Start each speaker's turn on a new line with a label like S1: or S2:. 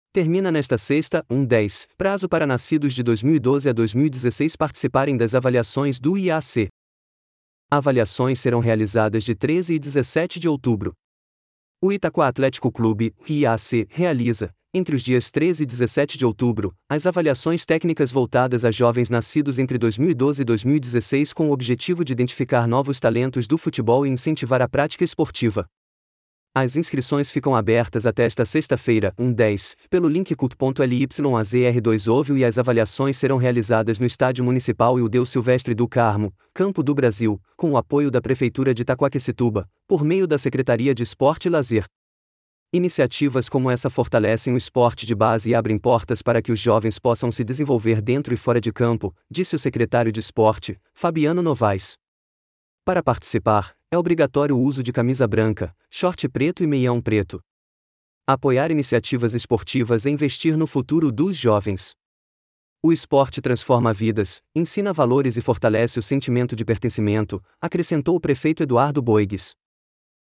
S1: Termina nesta sexta, 10, prazo para nascidos de 2012 a 2016 participarem das avaliações do IAC. Avaliações serão realizadas de 13 e 17 de outubro. O Itaquá Atlético Clube, IAC, realiza, entre os dias 13 e 17 de outubro, as avaliações técnicas voltadas a jovens nascidos entre 2012 e 2016 com o objetivo de identificar novos talentos do futebol e incentivar a prática esportiva. As inscrições ficam abertas até esta sexta-feira, 10, pelo link cut.lyazr2ovio e as avaliações serão realizadas no Estádio Municipal Ildeu Silvestre do Carmo, Campo do Brasil, com o apoio da Prefeitura de Itaquaquecetuba, por meio da Secretaria de Esporte e Lazer. Iniciativas como essa fortalecem o esporte de base e abrem portas para que os jovens possam se desenvolver dentro e fora de campo, disse o secretário de Esporte, Fabiano Novaes. Para participar, é obrigatório o uso de camisa branca, short preto e meião preto. Apoiar iniciativas esportivas é investir no futuro dos jovens. O esporte transforma vidas, ensina valores e fortalece o sentimento de pertencimento, acrescentou o prefeito Eduardo Boigues.